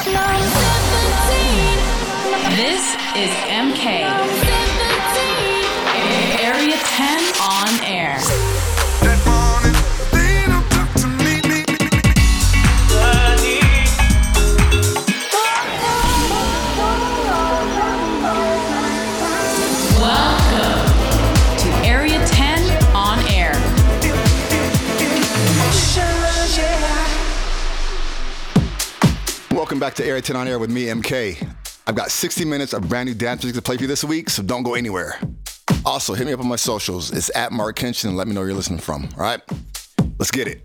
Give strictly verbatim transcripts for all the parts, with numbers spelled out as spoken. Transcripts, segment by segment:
This is M K. Area ten on air. Welcome to Area ten on air. Welcome back to Area ten on air with me, M K. I've got sixty minutes of brand new dance music to play for you this week, so don't go anywhere. Also, hit me up on my socials. It's at Mark Kenshin and let me know where you're listening from, all right? Let's get it.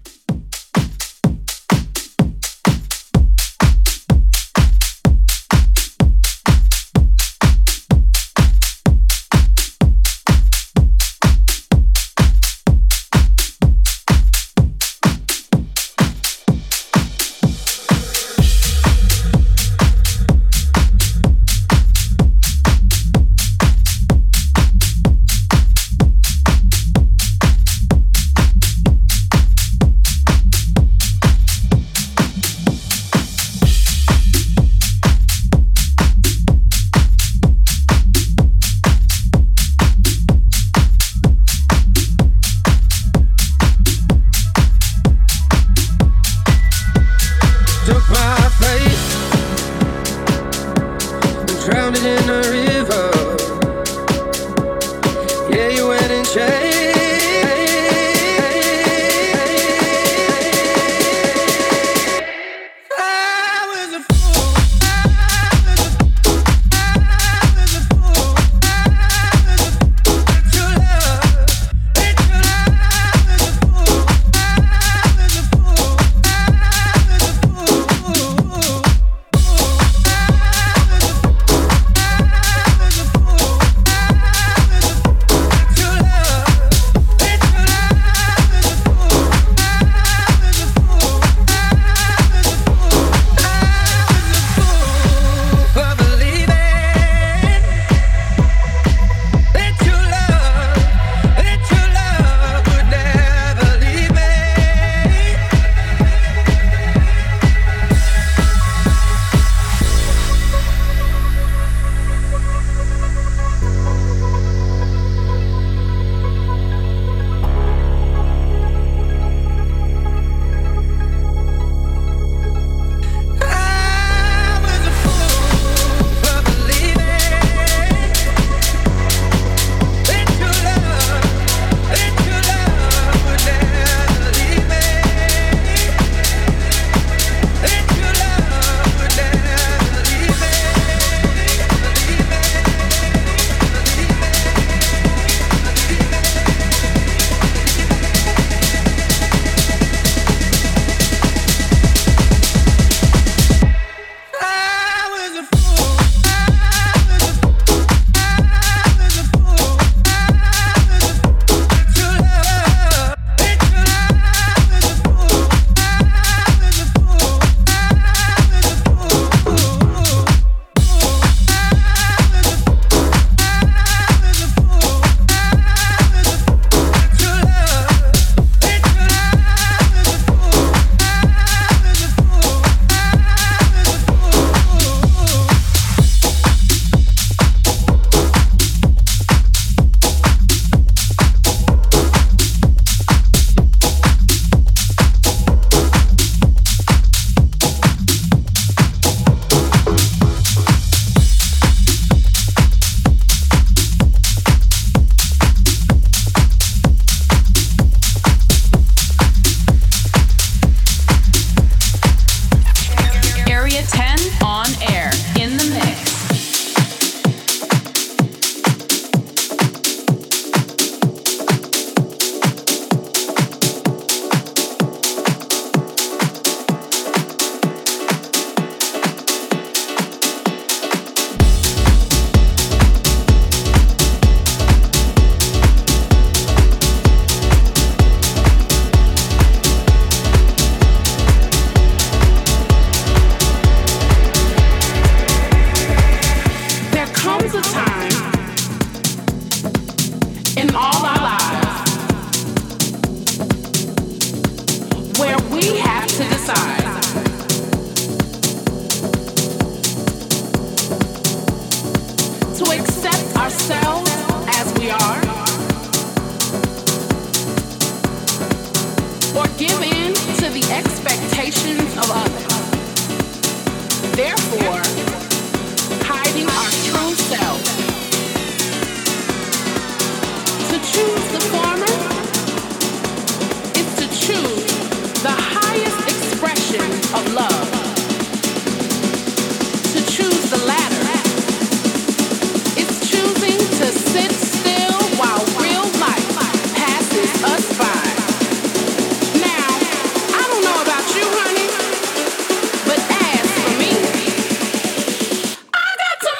Therefore, hiding our true self. To choose the former is to choose the highest expression of love. To choose the latter is choosing to sit still while real life passes us by. Now, I don't know about you, honey, but as for me, I got to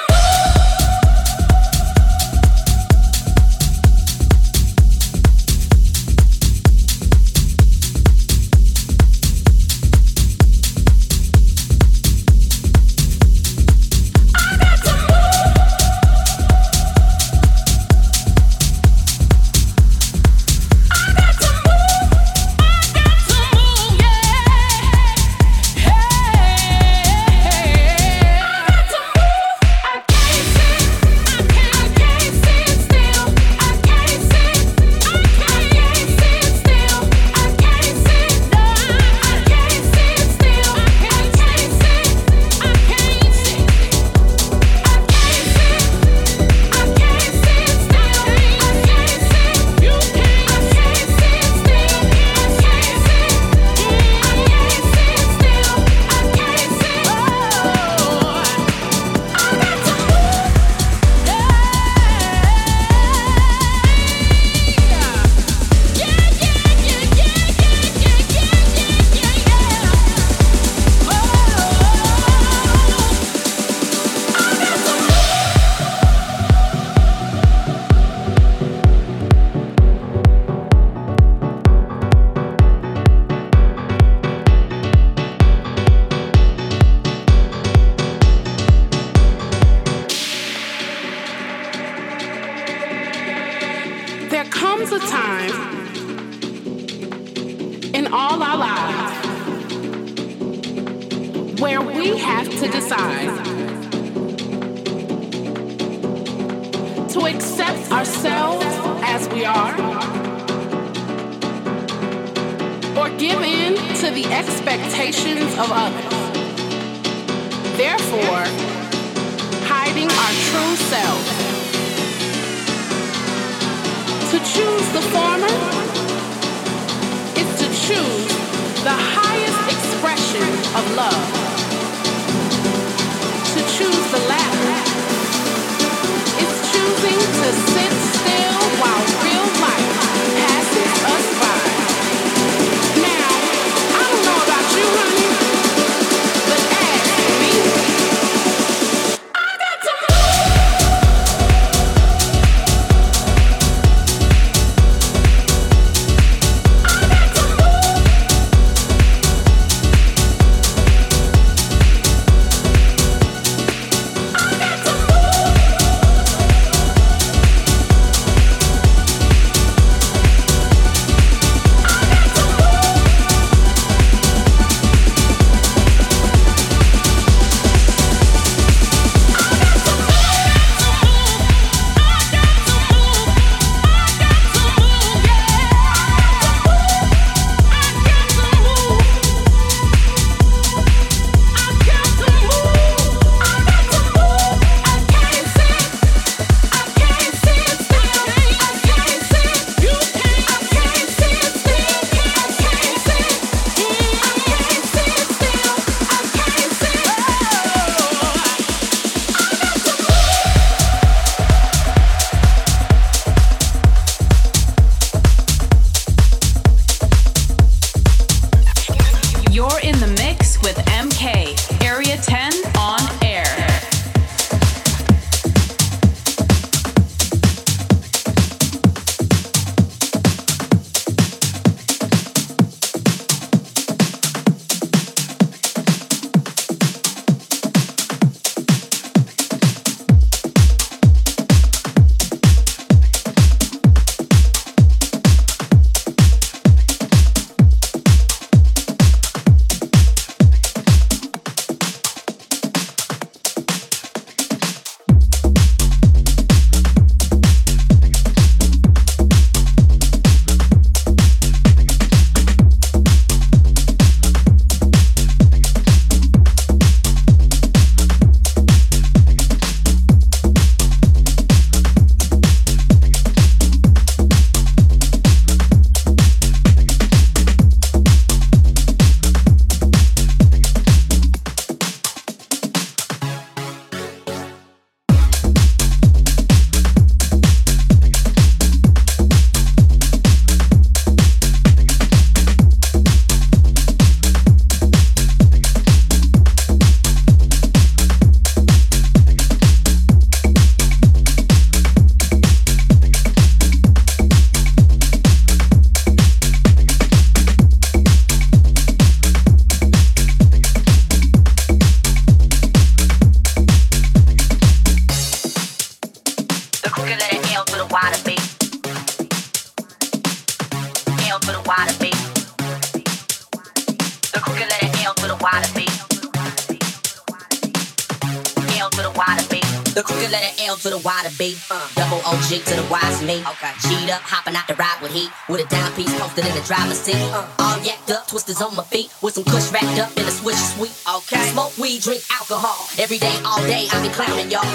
The crooked letter L to the Y to B. Uh, double O G to the Y's me. Okay. G'd up, hopping out the ride with heat. With a dime piece posted in the driver's seat. Uh, all yacked up, twisters on my feet. With some kush wrapped up in a swish sweet. Okay. Smoke weed, drink alcohol. Every day, all day, I be clowning y'all.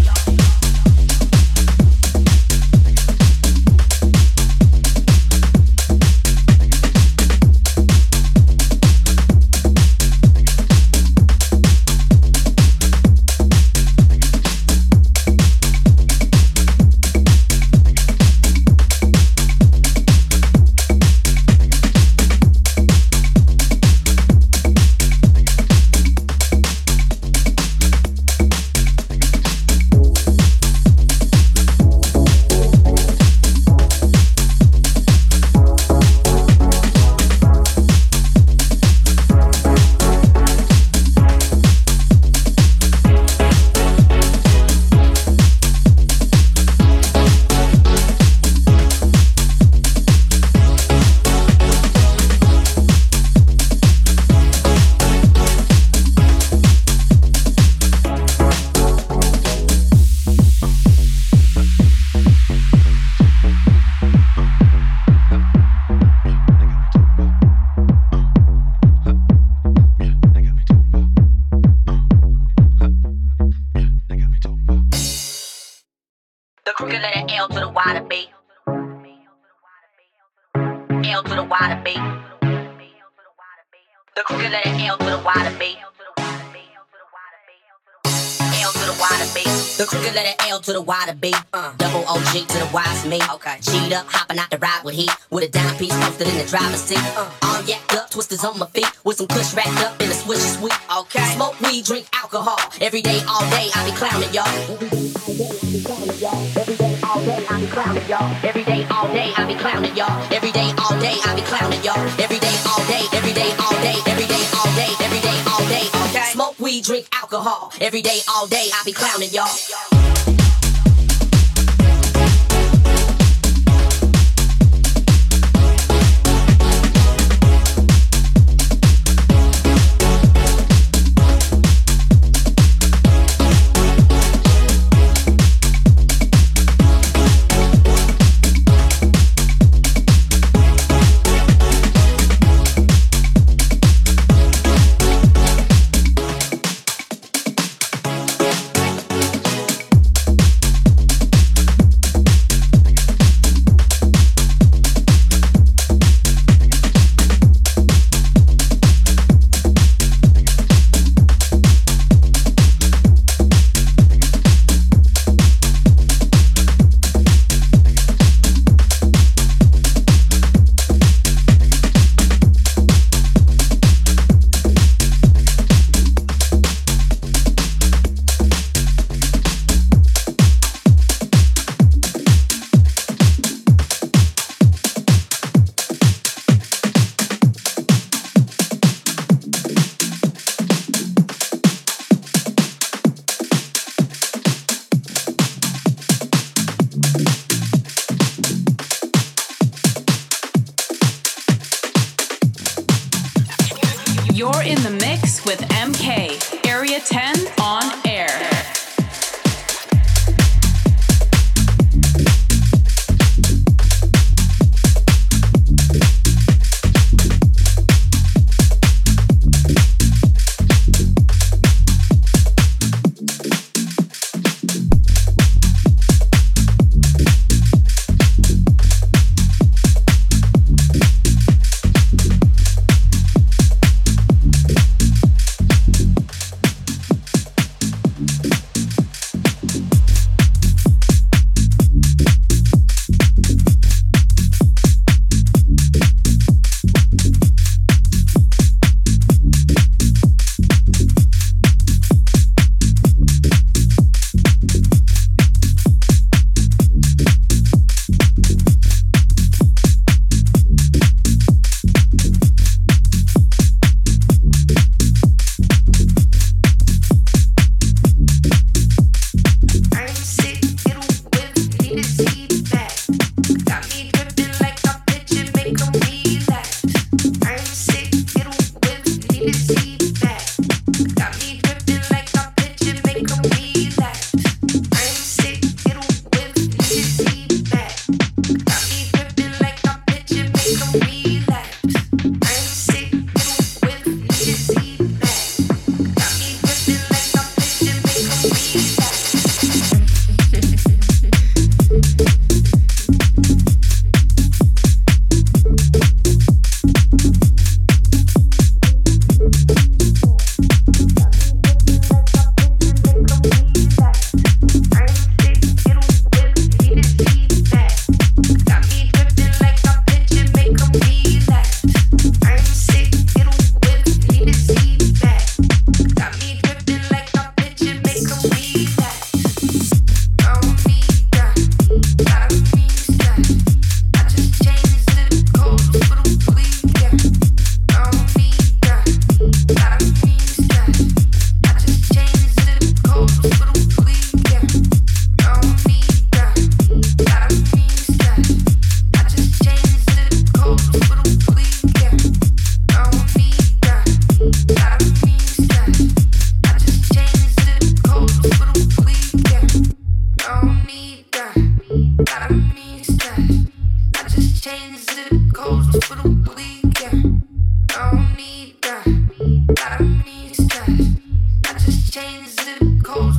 To the Y to B, uh, double O G to the Y's me. Okay. G'd up, hopping out the ride with heat. With a dime piece posted in the driver's seat. Uh, all yacked up, twisters on my feet. With some kush wrapped up in a swish sweet. Okay. Smoke weed, drink alcohol. Every day, all day, I be clowning y'all. Every day, all day, I be clowning y'all. Every day, all day, I be clowning y'all. Every day, all day, I be clowning y'all. Every day, all day, every day, all day, every day, all day, every day, all day. Okay. Smoke weed, drink alcohol. Every day, all day, I be clowning y'all. You're in the mix with M K, Area ten on air.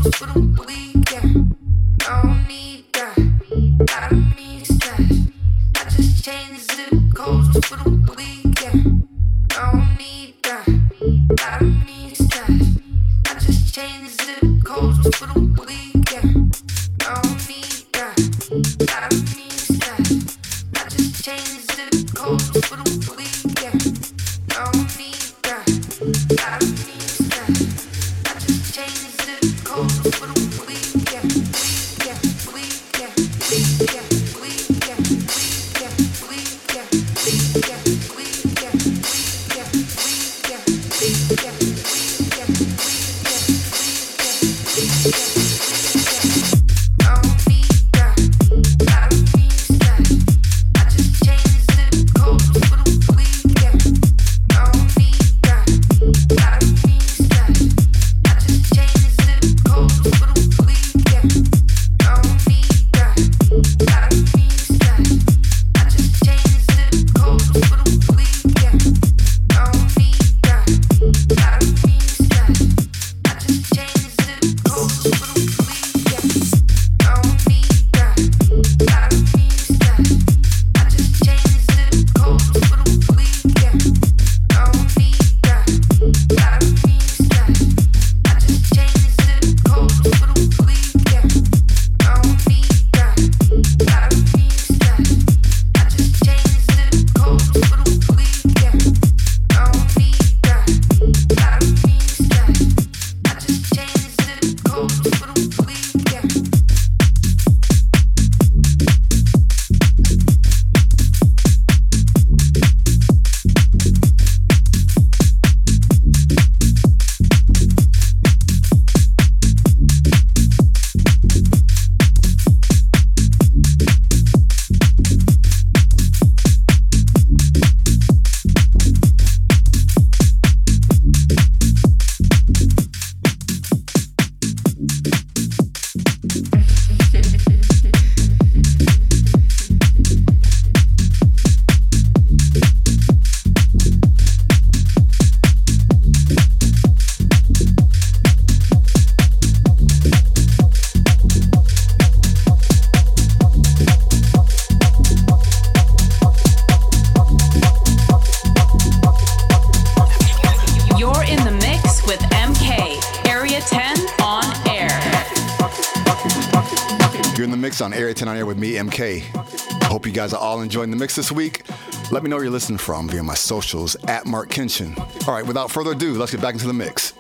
On Area ten on Air with me, M K. I hope you guys are all enjoying the mix this week. Let me know where you're listening from via my socials at Mark Kenshin. All right, without further ado, let's get back into the mix.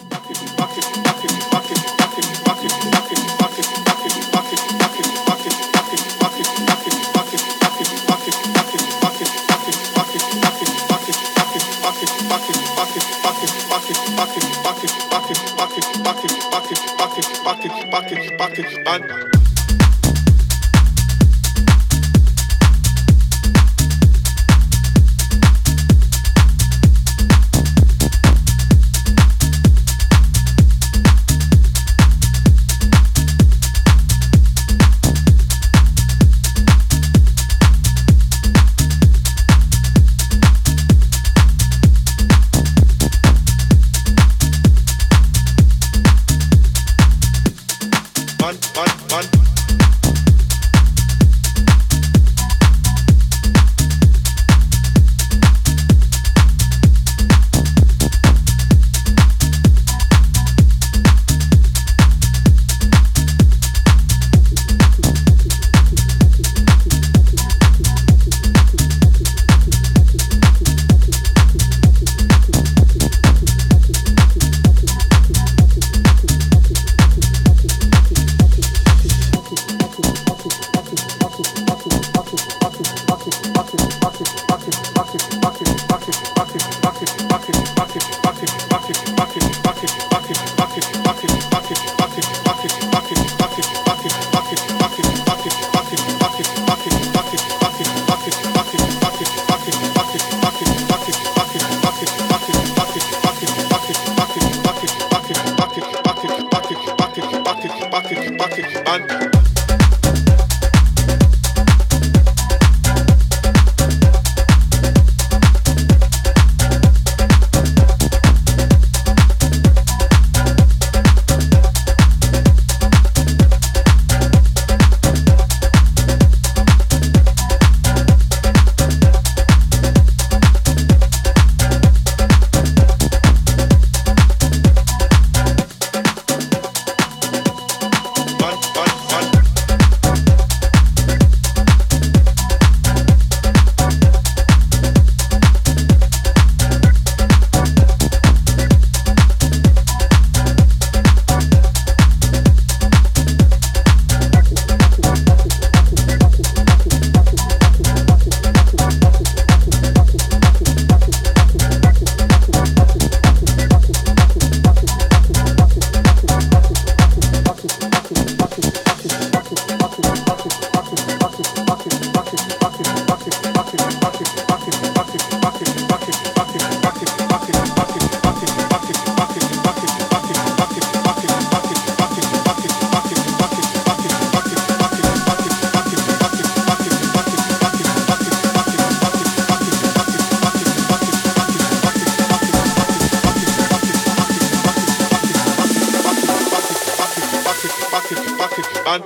it, fuck it, man.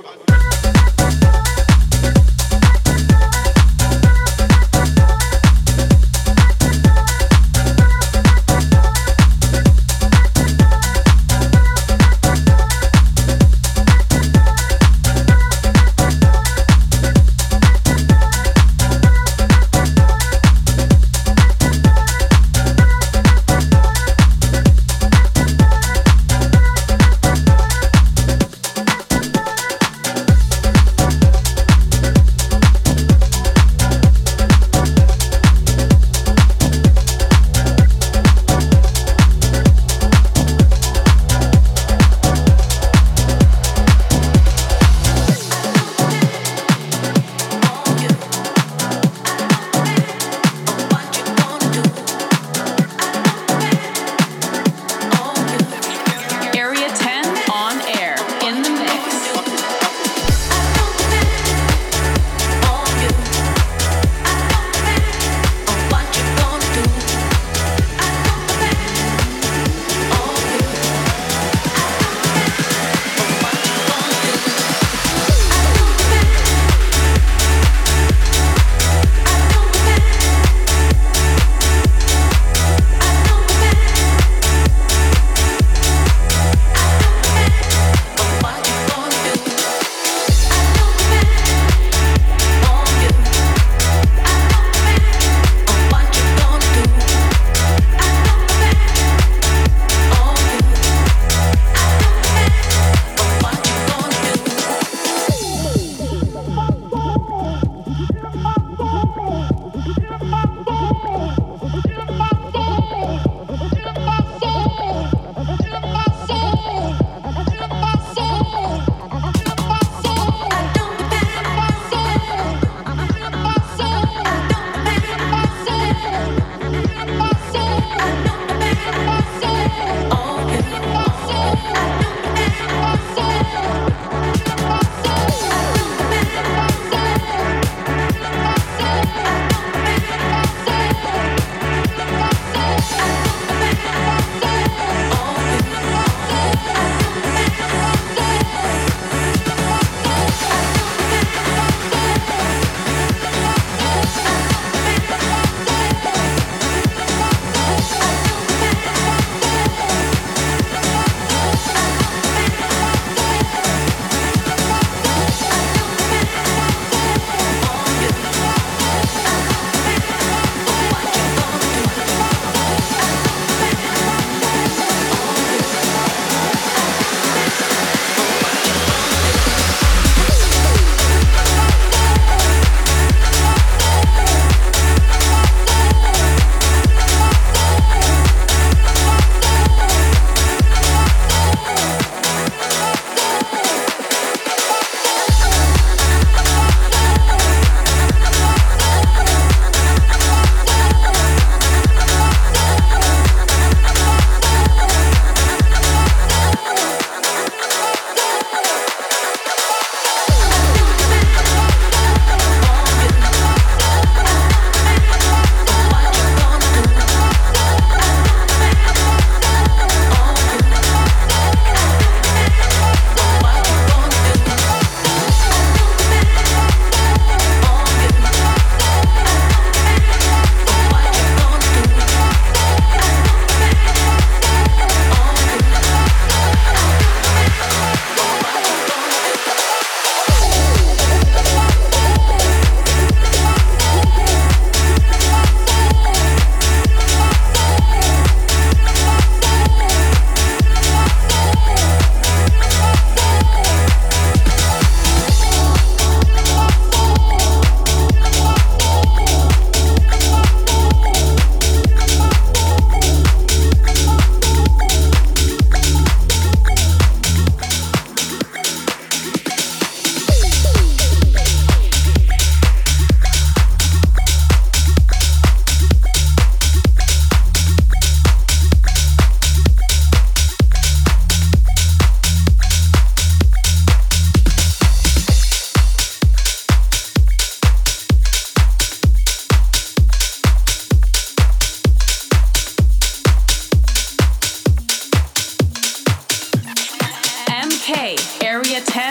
Area ten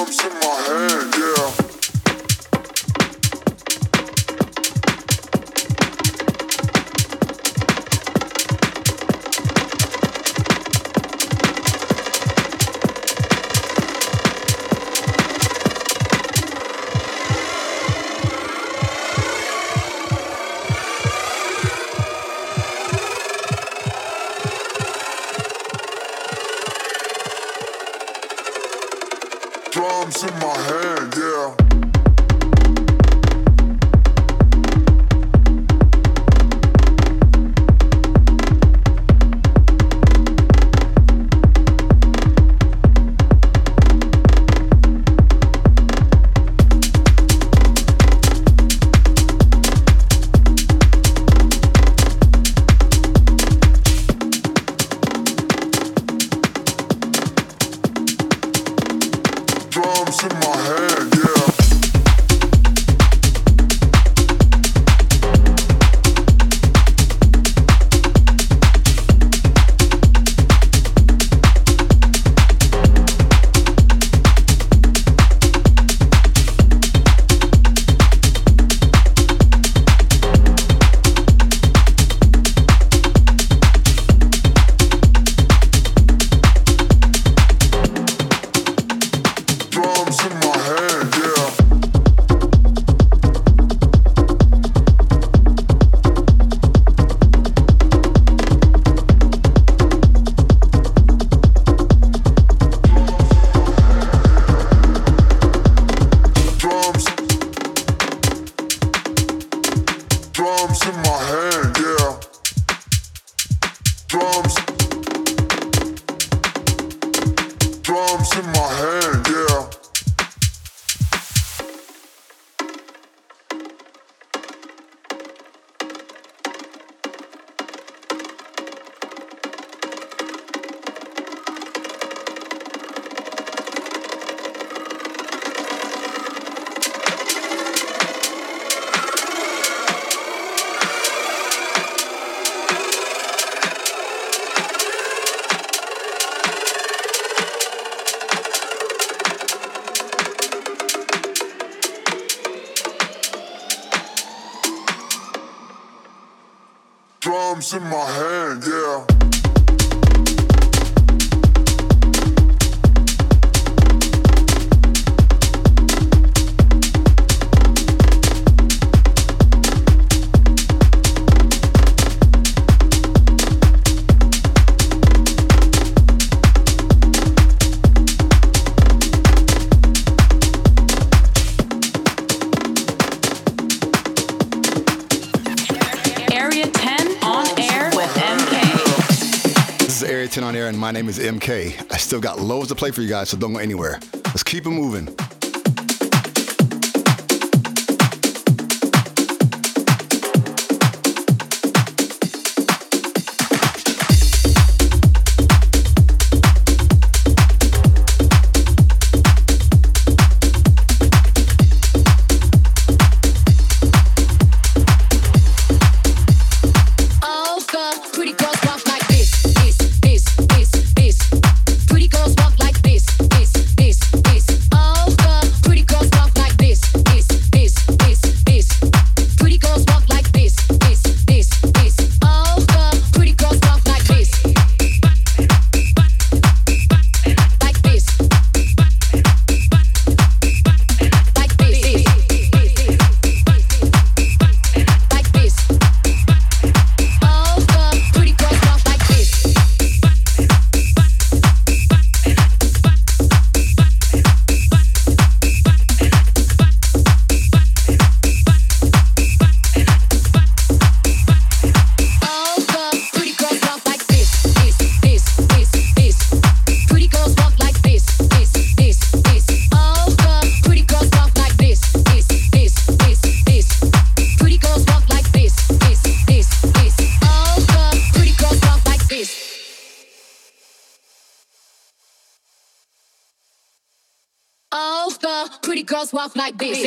Drums in my hand, yeah. ten on air, and my name is M K. I still got loads to play for you guys, so don't go anywhere. Let's keep it moving. Girls walk like this.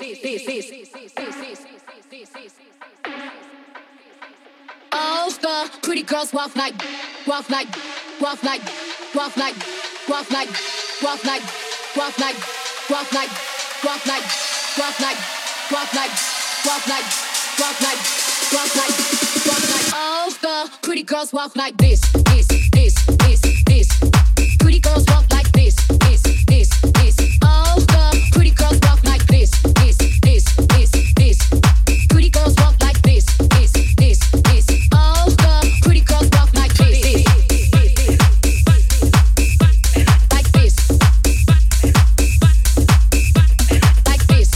All the pretty girls walk like, walk like, walk like, walk like, walk like, walk like, walk like, walk like, walk like, walk like, walk like, walk like, walk like, walk like, walk like. All the pretty girls walk like this, this, this, this, this. Pretty girls walk like this, this, this, this. All the pretty girls walk like this, this, this, this, this. Pretty girls walk like this, this, this, this. All the pretty girls walk like this, this, like this, like this,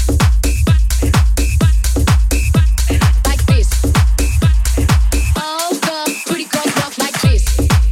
like this. All the pretty girls walk like this.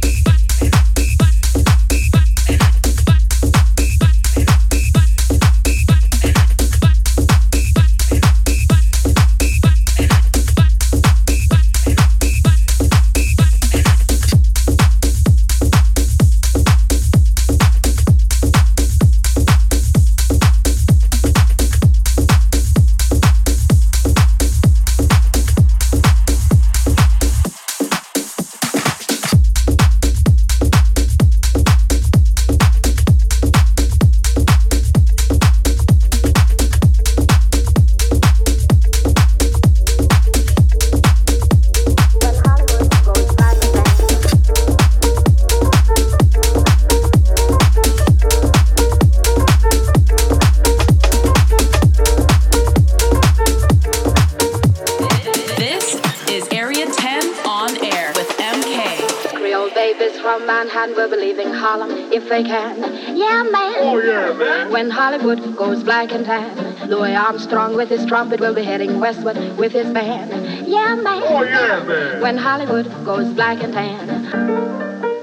If they can, yeah man. Oh yeah, man. When Hollywood goes black and tan, Louis Armstrong with his trumpet will be heading westward with his band. Yeah man. Oh yeah, man. When Hollywood goes black and tan.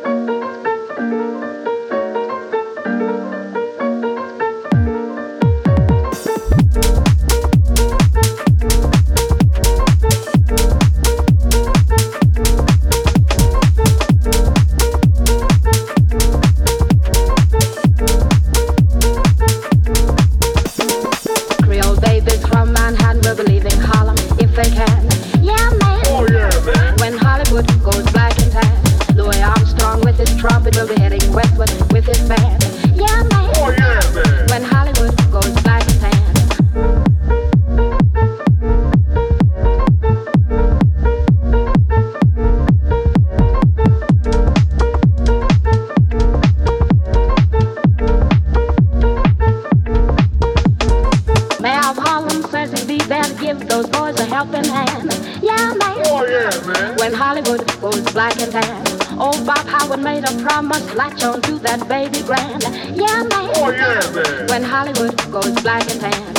Latch on to that baby grand. Yeah, man. Oh, yeah, man. When Hollywood goes black and tan.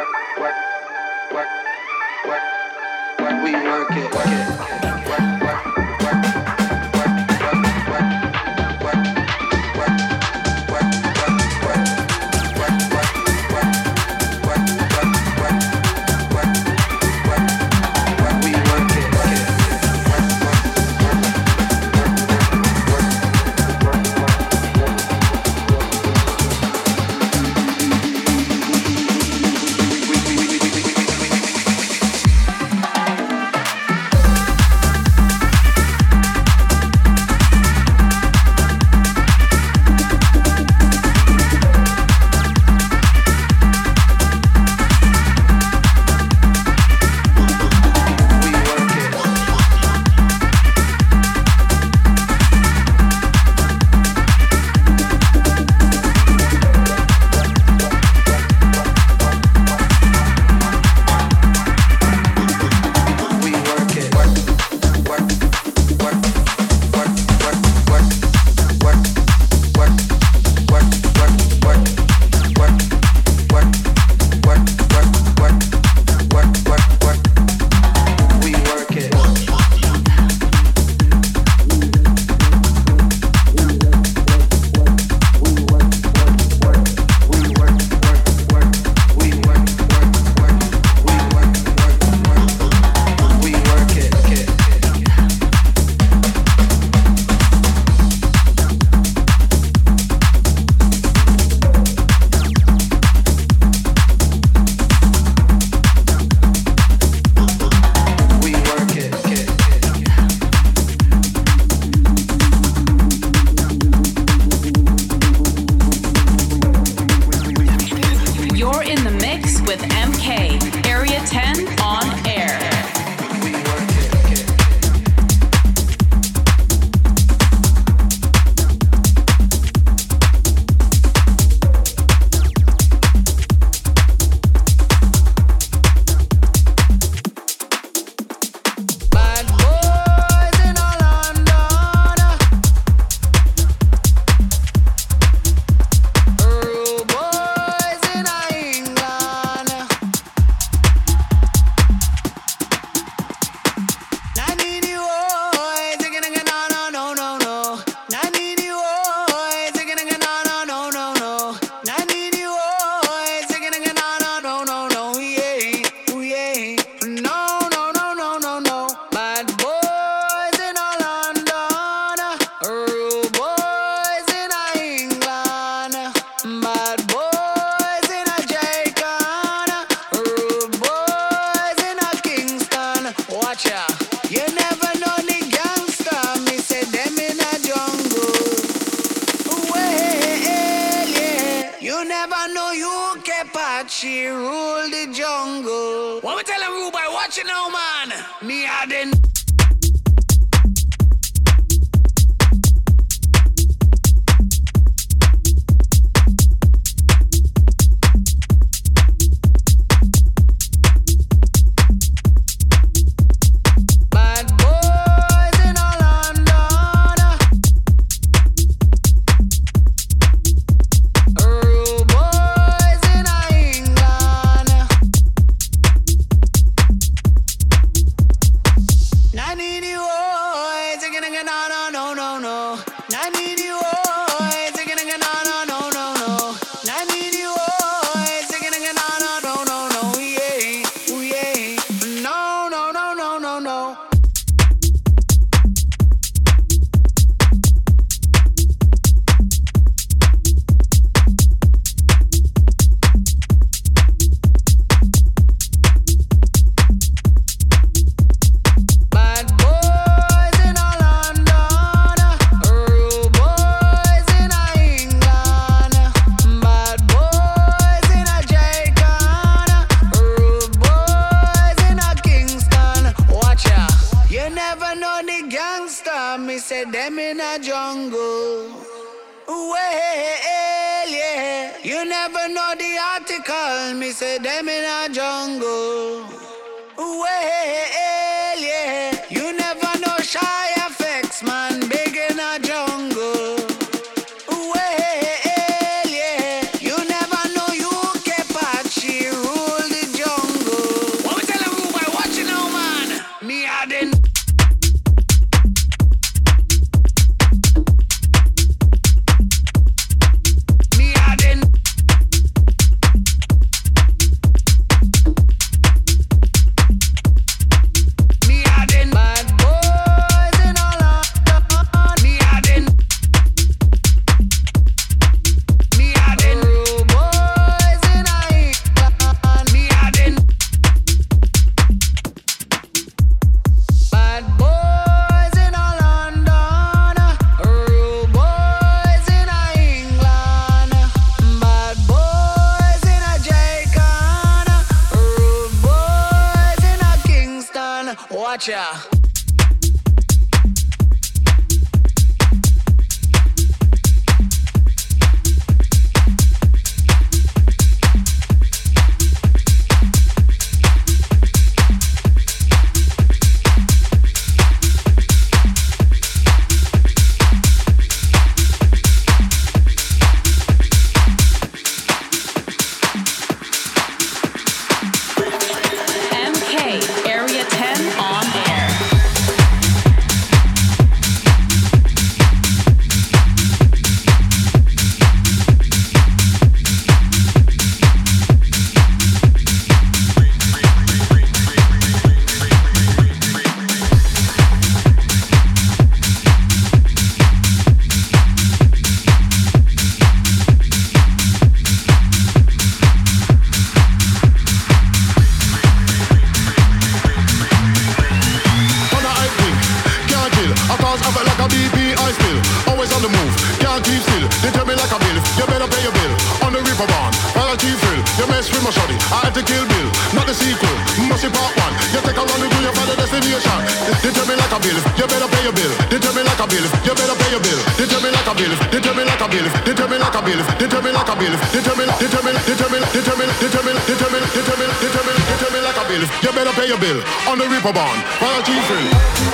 We work it, work it. She rule the jungle. What we tell him, Rubai? Watch it now, man. Me I didn't. Rule the watch ya. On the Reaper bond, while G thrill.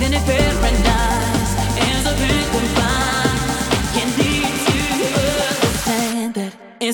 Paradise ends up in goodbye. Can lead to us.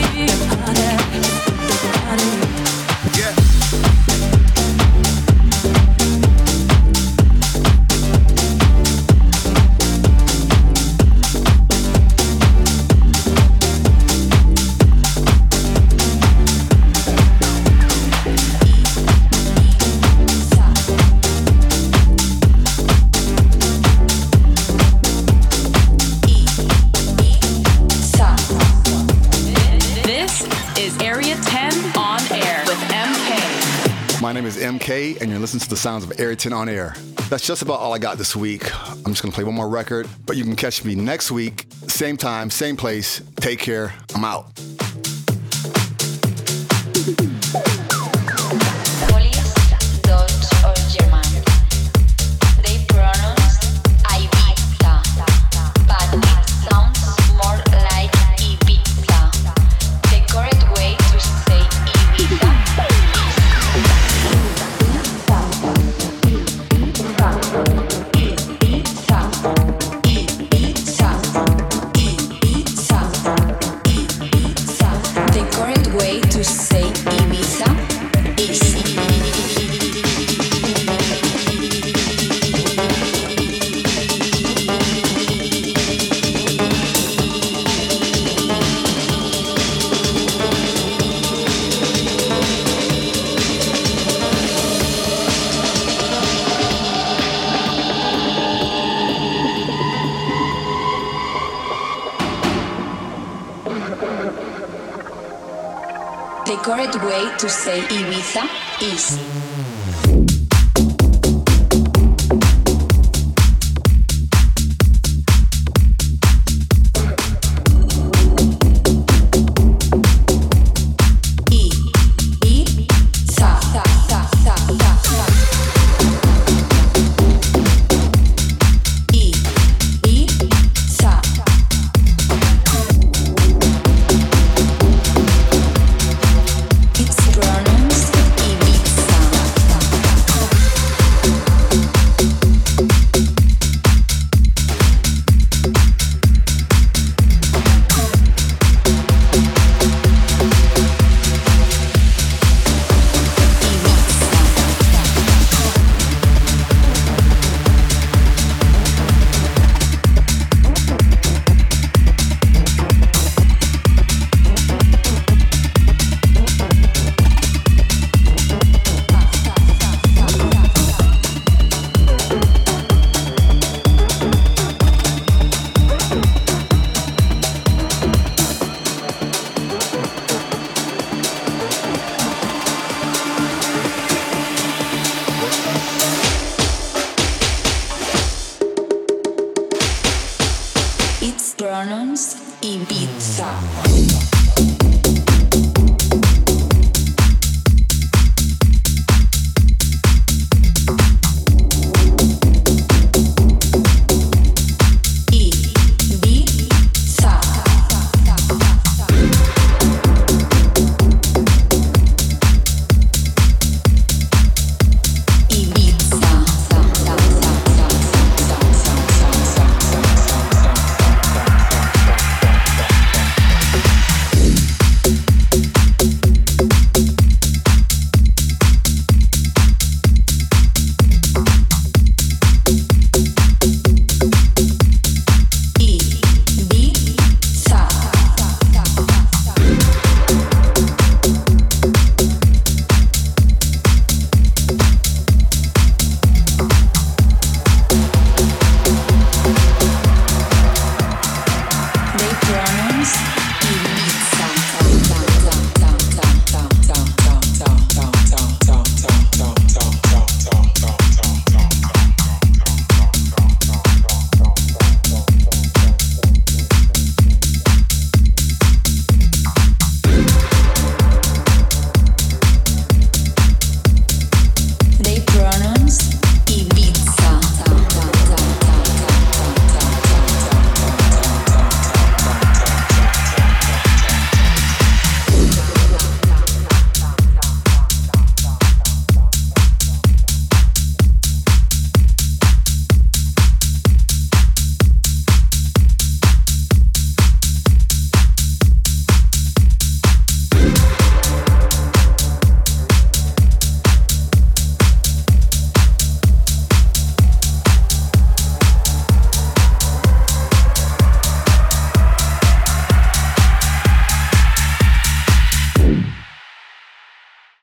My name is M K, and you're listening to the sounds of Area ten on Air. That's just about all I got this week. I'm just going to play one more record, but you can catch me next week, same time, same place. Take care. I'm out. The correct way to say Ibiza is it's pronounced Ibiza.